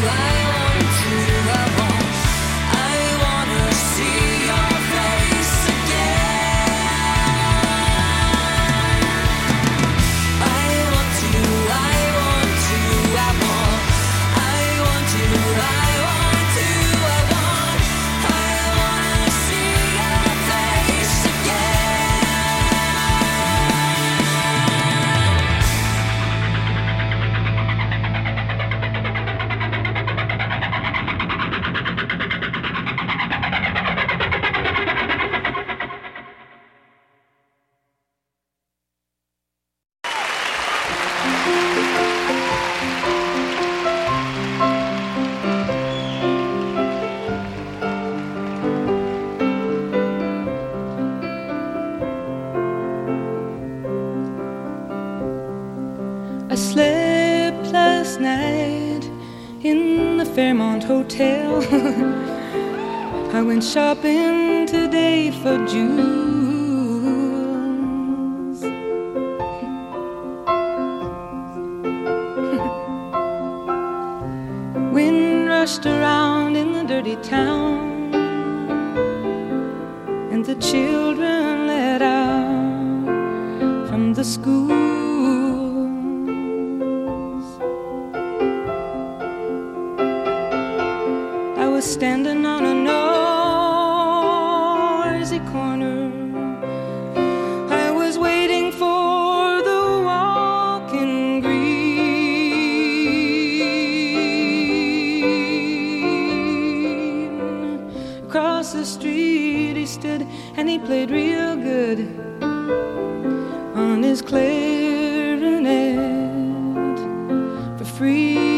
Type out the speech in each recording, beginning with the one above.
I slept last night in the Fairmont Hotel. I went shopping today for jewels. Wind rushed around in the dirty town, and the children let out from the schools. I was standing on a noisy corner. I was waiting for the walking green. Across the street he stood and he played real good on his clarinet for free.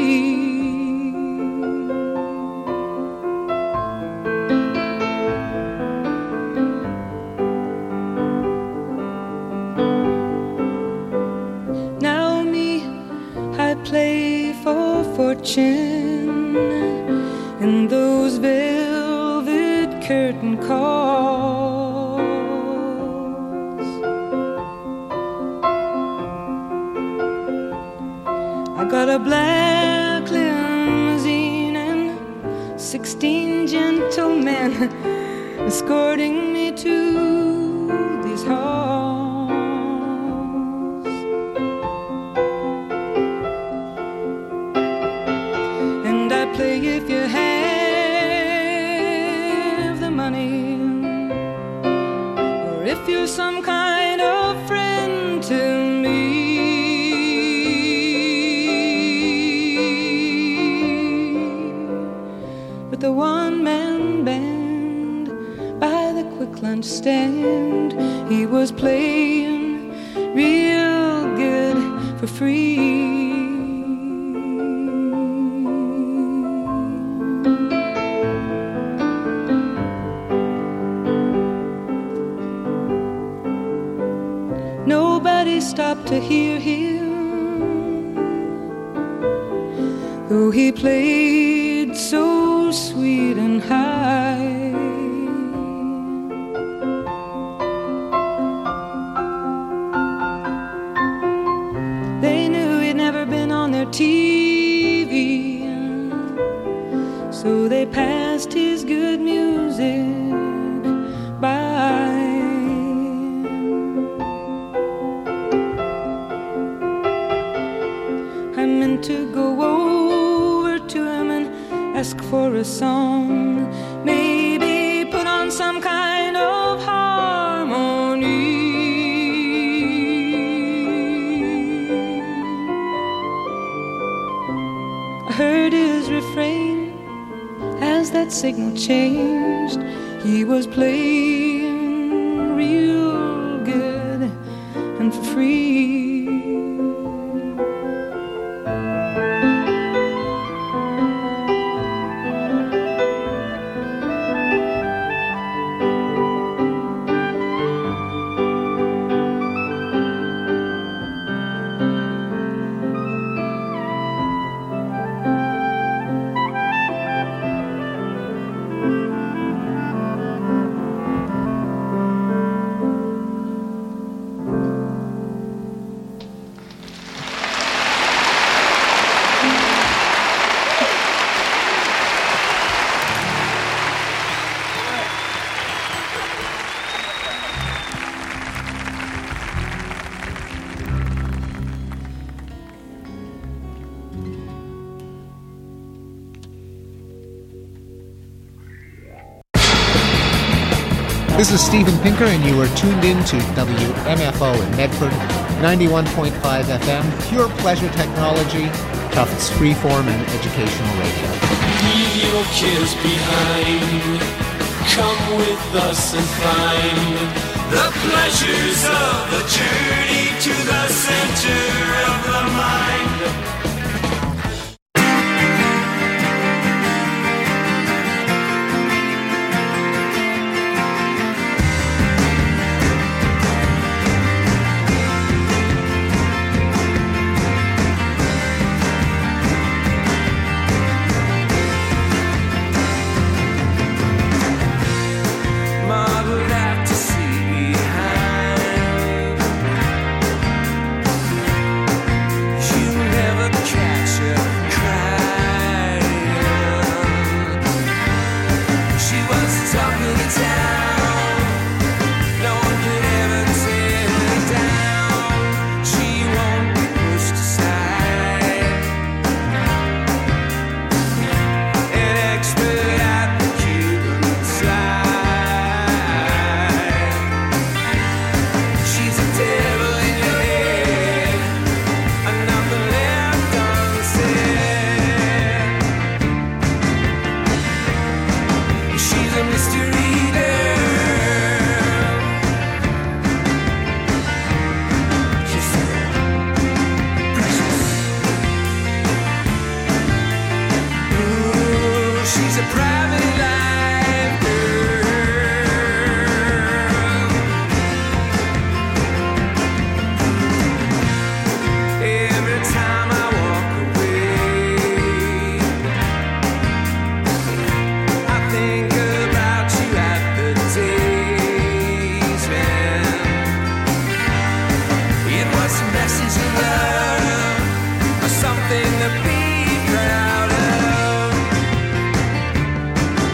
Now me, I play for fortune in those velvet curtain calls. I got a black limousine and 16 gentlemen escorting me to these halls. And I play if you have the money, or if you're some kind of friend to me. With the one-man band by the quick lunch stand, he was playing real good for free. Nobody stopped to hear him, though he played so sweet and high. They knew he'd never been on their TV, so they passed his good music by. I meant to go over to him and ask for a song, maybe put on some kind of harmony. I heard his refrain as that signal changed. He was playing real good and for free. This is Steven Pinker, and you are tuned in to WMFO in Medford, 91.5 FM, pure pleasure technology, Tufts freeform and educational radio. Leave your cares behind. Come with us and find the pleasures of the journey to the center of the mind. Something to be proud of.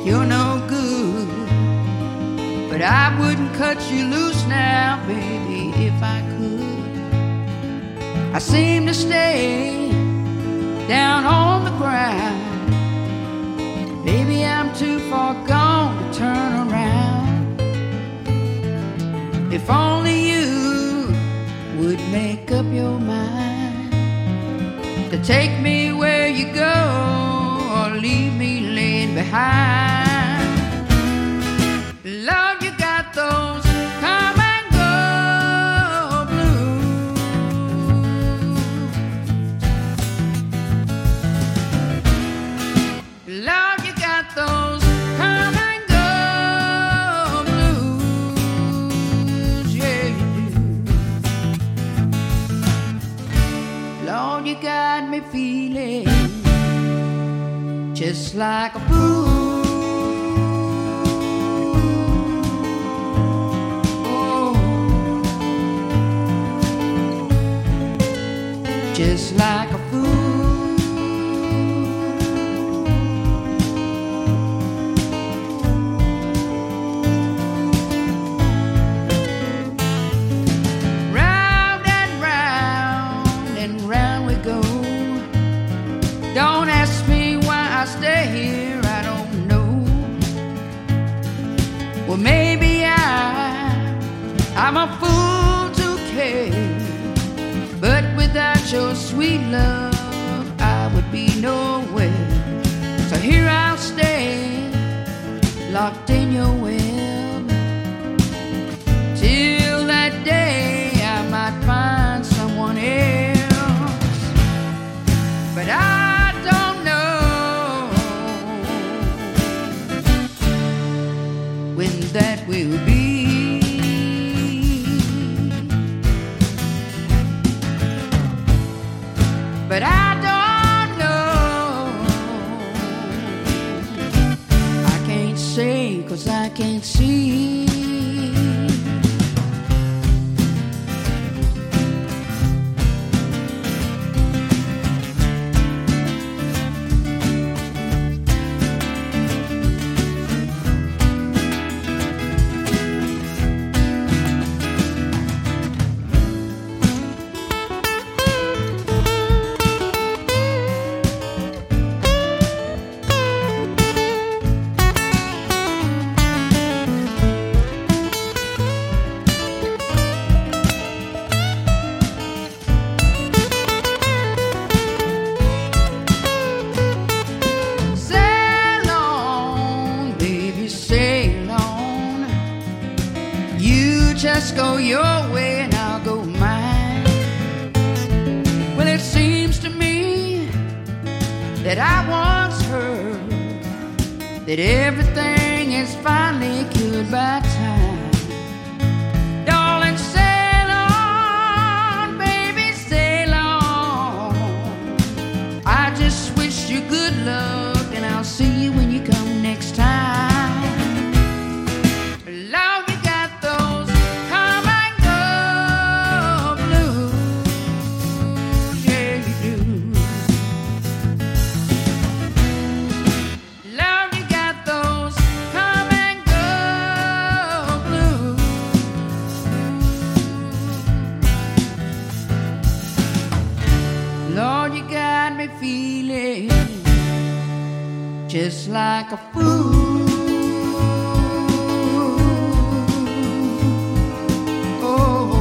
you're no good. But I wouldn't cut you loose now, baby, if I could. I seem to stay down on the ground. Baby, I'm too far gone to turn around. If only you would make up your mind to take me where you go or leave me laying behind. Lord, you got those come and go blues. Lord, you got those come and go blues. Yeah, you do. Lord, you got me feeling just like a fool. Just like a fool. Round and round we go. Don't ask me why I stay here, I don't know. Well, maybe I'm a fool to care. But without your sweet love, I would be nowhere. So here I'll stay, locked in your web, till that day I might find someone else. But I don't know when that will be. But I don't know. I can't say 'cause I can't see. Just go your way and I'll go mine. Well, it seems to me that I once heard that everything is finally cured by time. Darling, sail on, baby, sail on. I just wish you good luck and I'll see you when you come next time. Feeling just like a fool. Oh,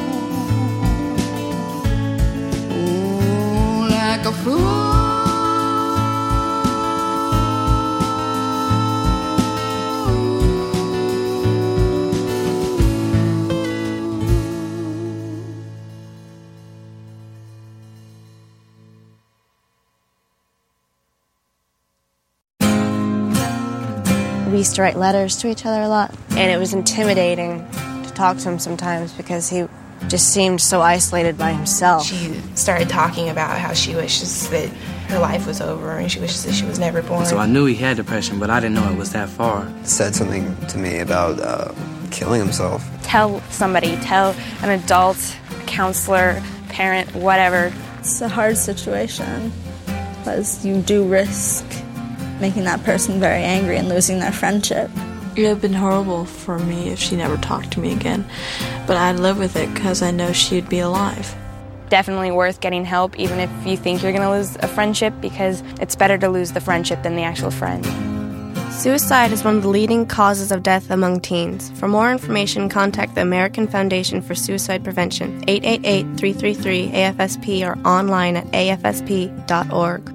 like a fool. We used to write letters to each other a lot, and it was intimidating to talk to him sometimes because he just seemed so isolated by himself. She started talking about how she wishes that her life was over and she wishes that she was never born. So I knew he had depression, but I didn't know it was that far. He said something to me about killing himself. Tell somebody, tell an adult, a counselor, parent, whatever. It's a hard situation because you do risk making that person very angry and losing their friendship. It would have been horrible for me if she never talked to me again, but I'd live with it because I know she'd be alive. Definitely worth getting help, even if you think you're going to lose a friendship, because it's better to lose the friendship than the actual friend. Suicide is one of the leading causes of death among teens. For more information, contact the American Foundation for Suicide Prevention, 888-333-AFSP, or online at afsp.org.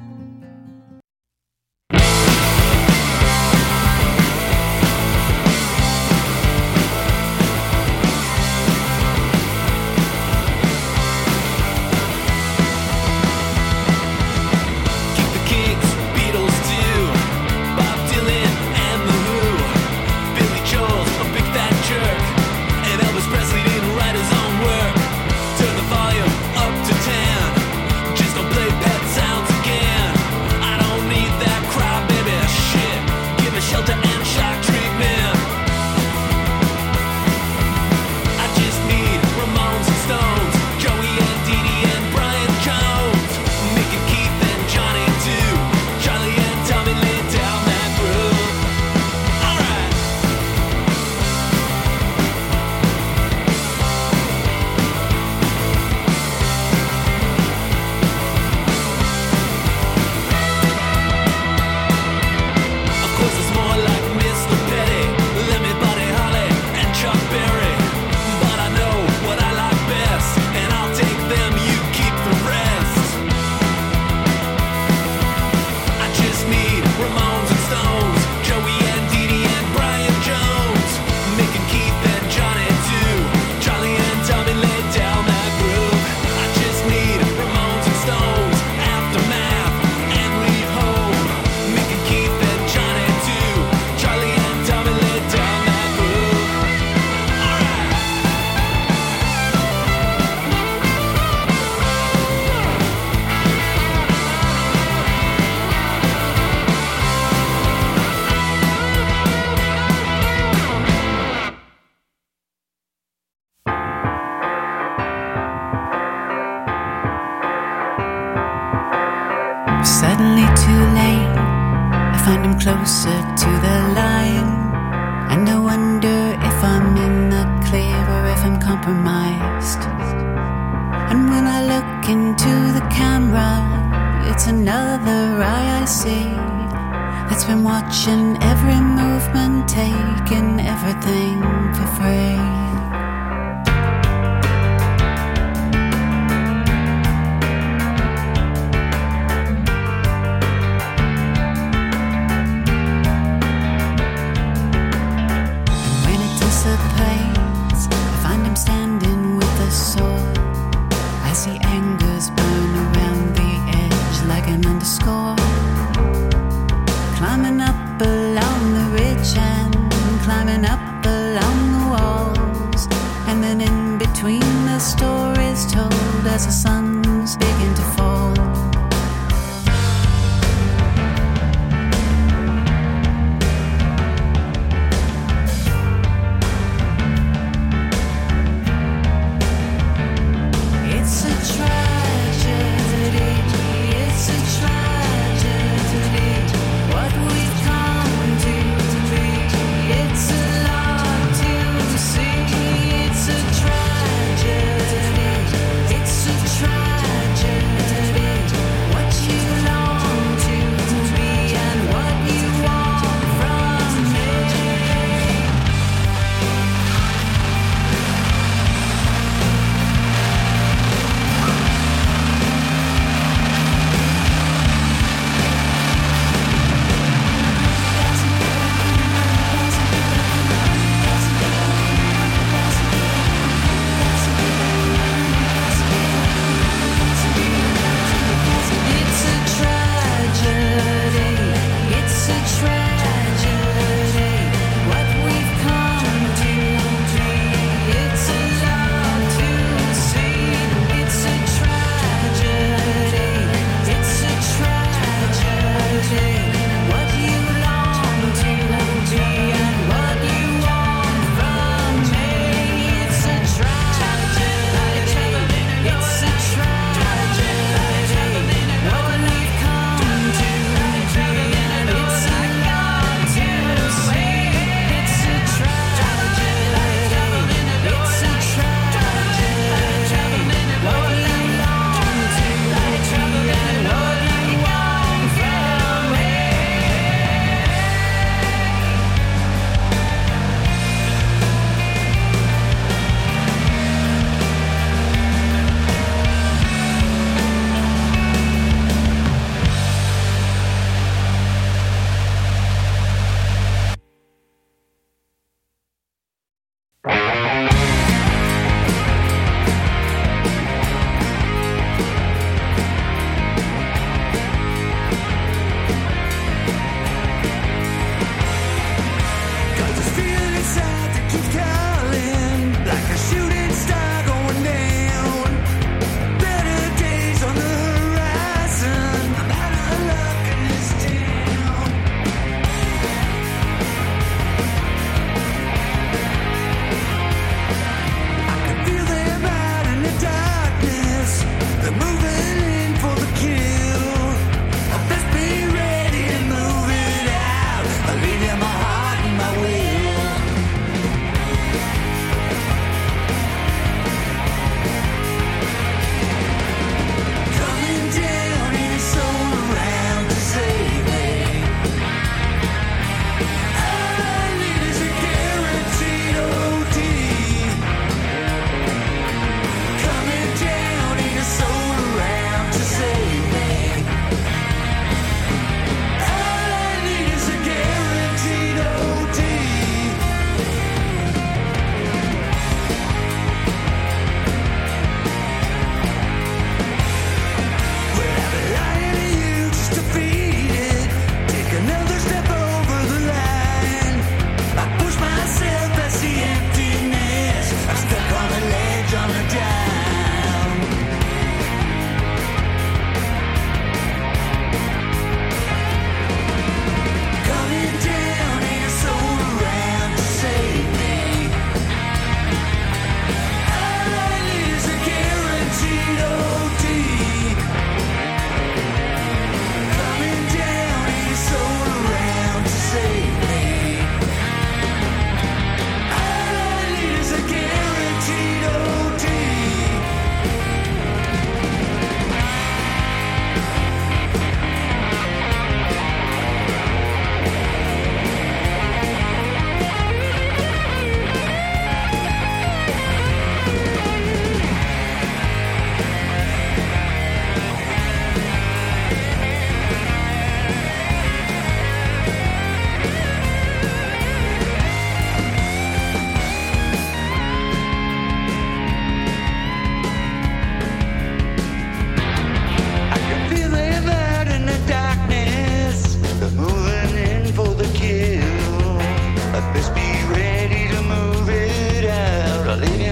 Suddenly too late, I find him closer to the line, and I wonder if I'm in the clear or if I'm compromised. And when I look into the camera, it's another eye I see that's been watching every movement, taking everything for free. It's a tragedy.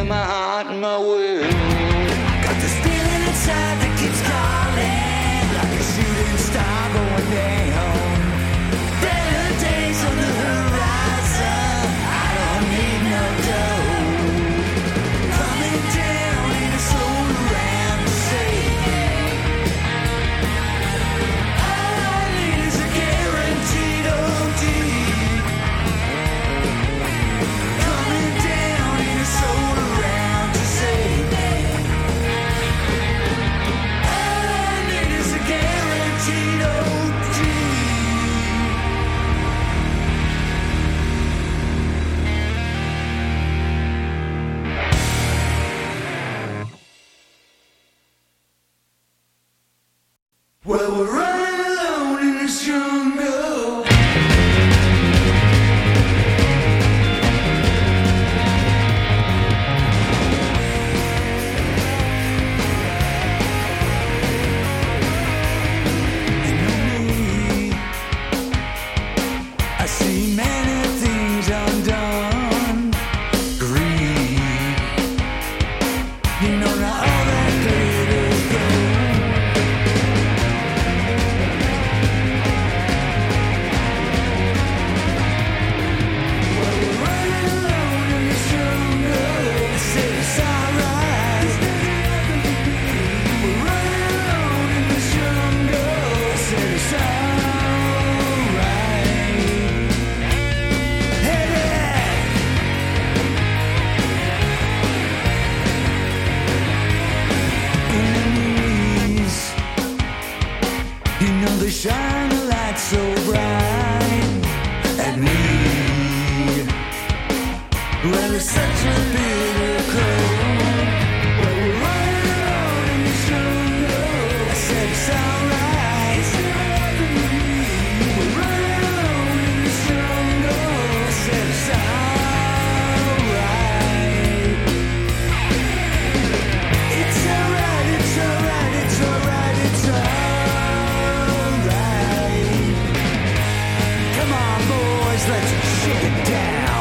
my heart and my will. Got this feeling inside that keeps calling, like a shooting star going down. Better days on the horizon, I don't need no dough. Coming down in a soul around to say, all I need is a guaranteed OT. Coming down in a soul around to say, all I need is a guaranteed OT. Well, we're running alone in this jungle. You know me, I see many things undone. Greed, you know now all that glitters gold. They shine a light so bright at me. Well, it's such a bitter cold. Well, we're running alone in the jungle. I said it's alright. We're running alone in the jungle. I said it's alright. It's alright, it's alright, it's alright, it's alright. Come on, boys, let's shake it down.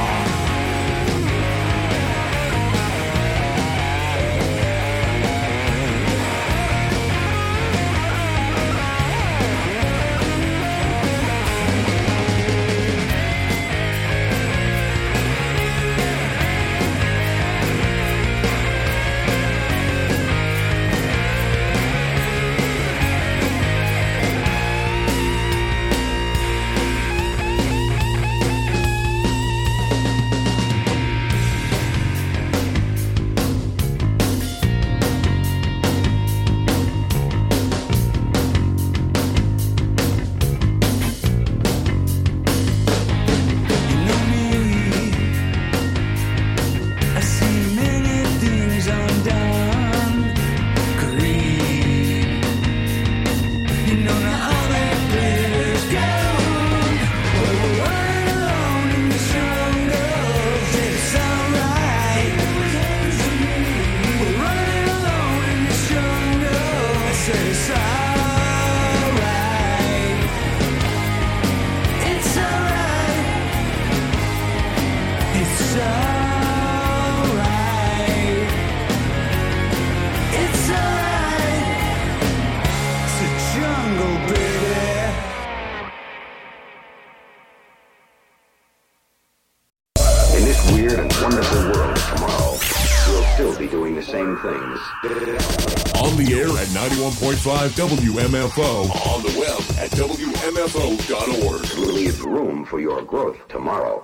On the air at 91.5 WMFO. On the web at WMFO.org. Leave room for your growth tomorrow.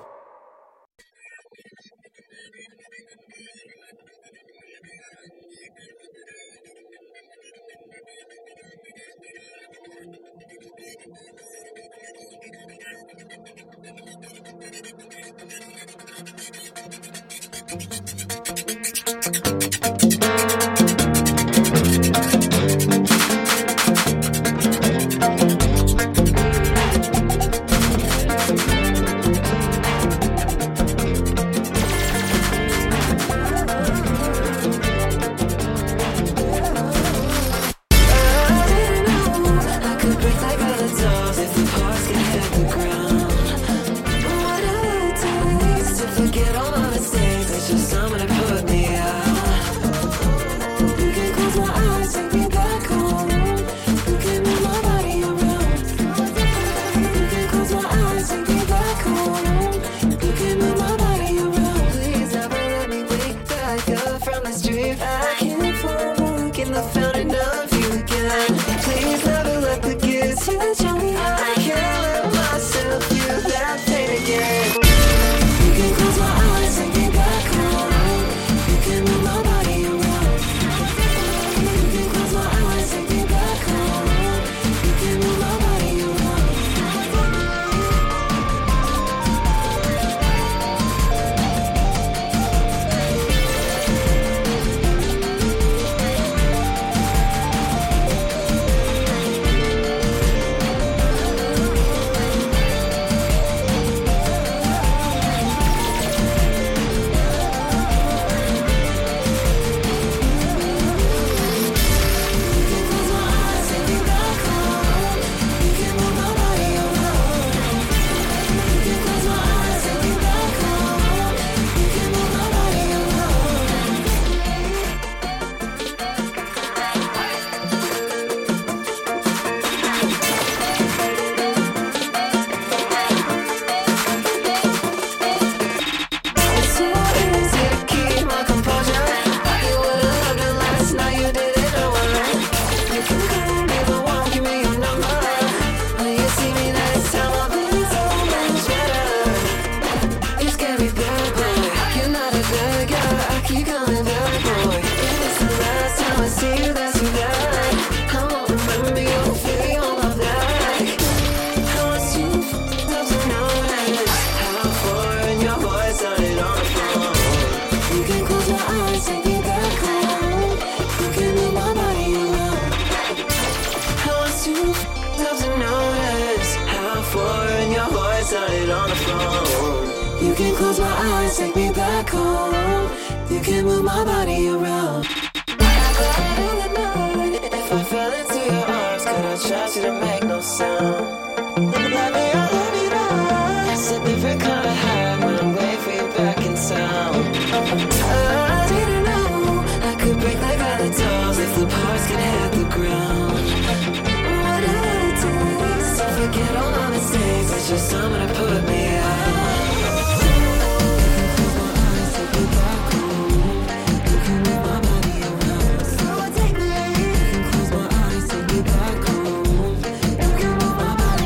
eyes, take me back home. You can move my body around. I was too up to notice how foreign your voice sounded on the phone. You can close my eyes, take me back home. You can move my body around. If I fell into your arms, could I trust you to make no sound? Let me out, let me down. It's a different kind of high when I'm waiting for you back in town. I didn't know I could break like other dolls if the parts can hit the ground. Whatever it takes to forget all my mistakes, it's just someone to put me out. Back home. You can move my body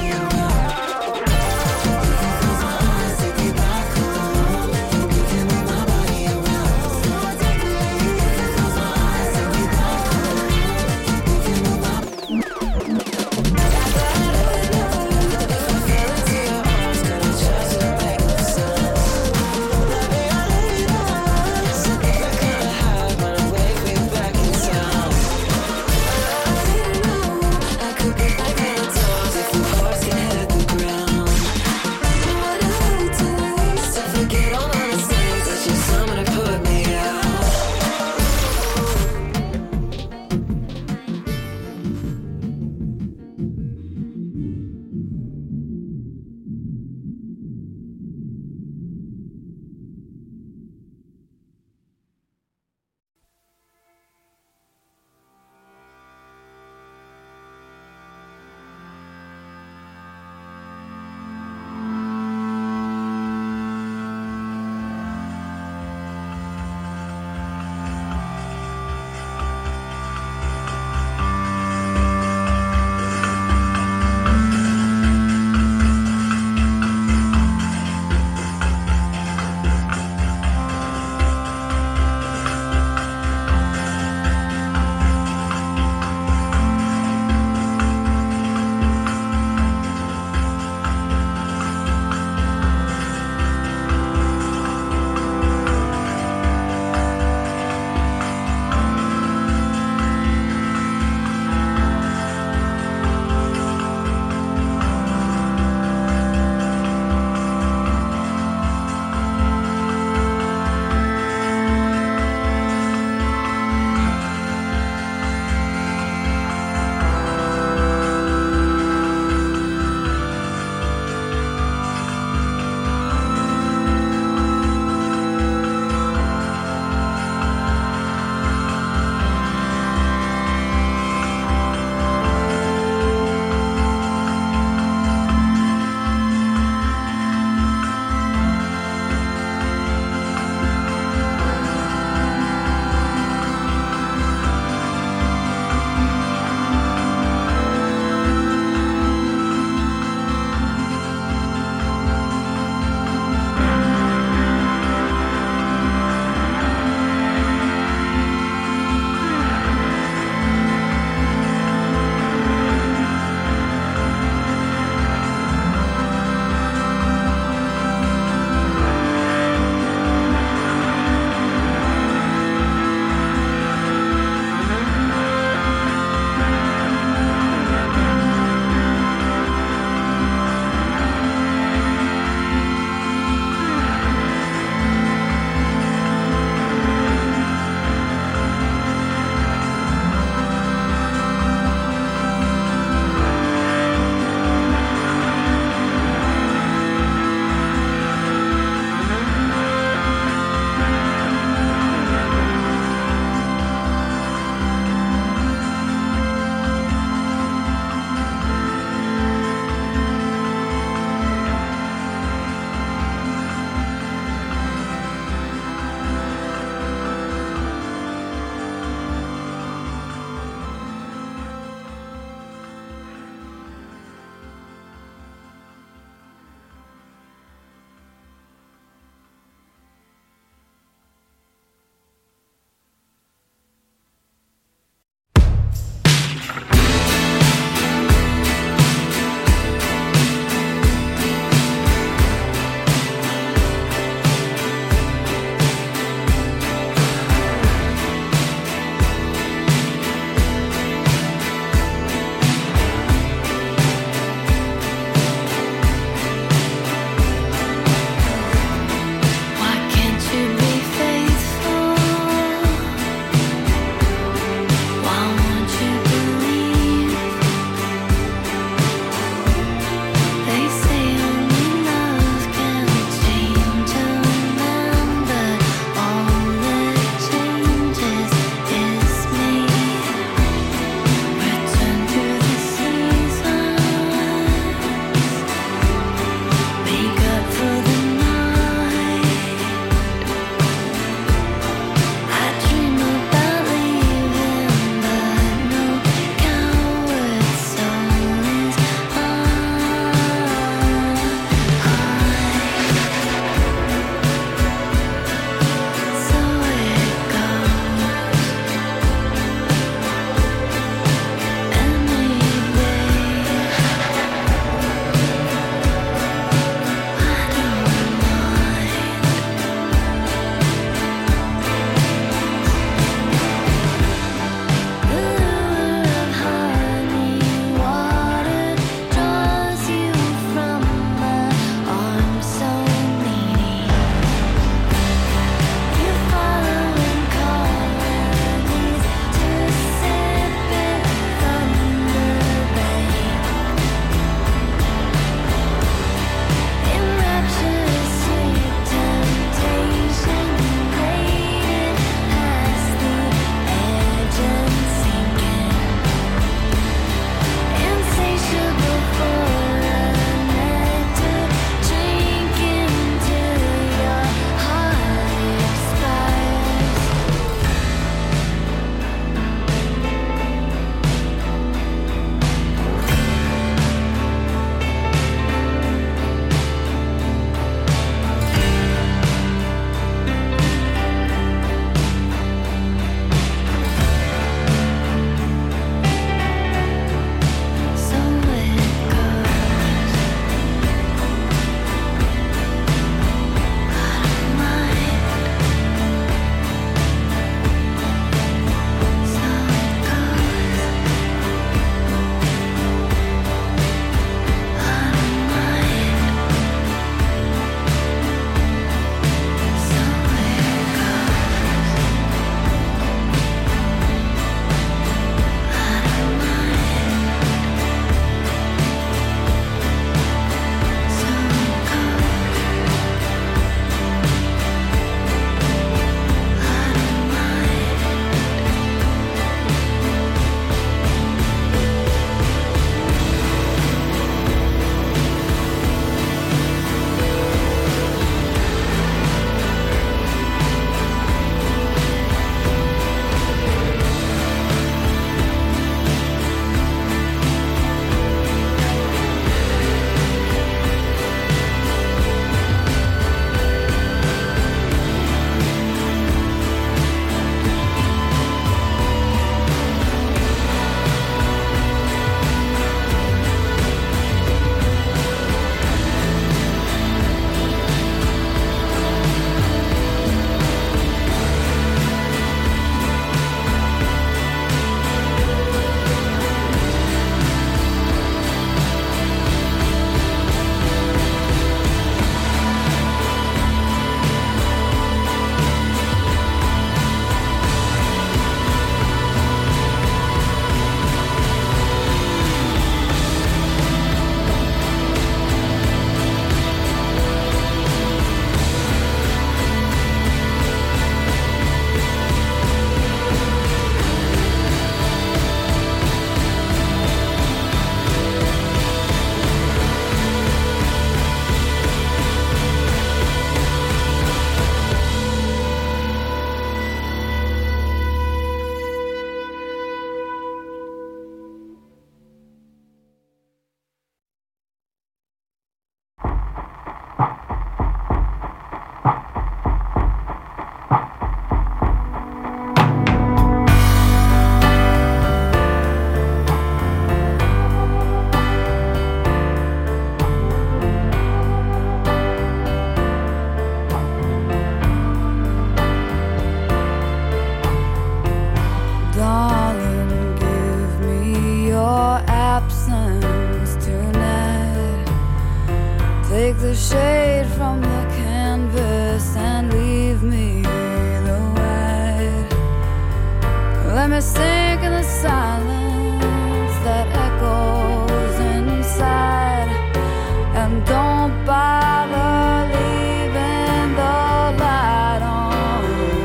me sink in the silence that echoes inside, and don't bother leaving the light on,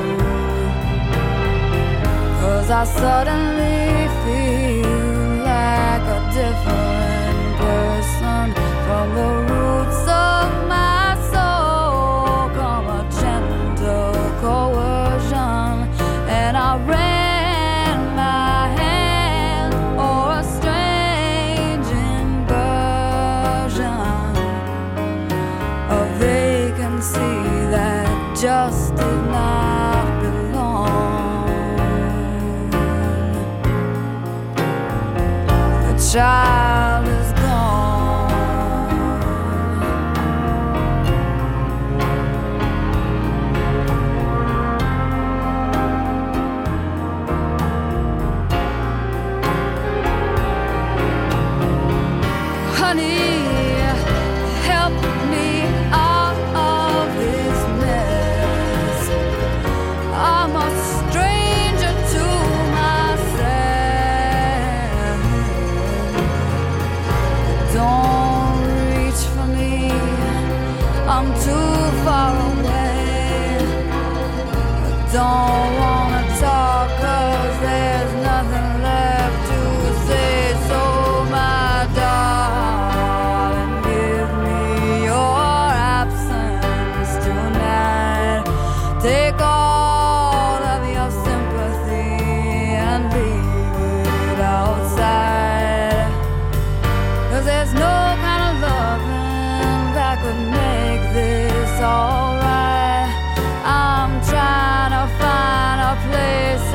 'cause I suddenly feel like a different person. From the roots of my soul come a gentle coercion, and I ran my hand o'er a strange inversion, a vacancy that just did not belong. The child is don't wanna talk 'cause there's nothing left to say. So my darling, give me your absence tonight. Take all of your sympathy and leave it outside, 'cause there's no kind of loving that could make this alright. I'm trying to find a place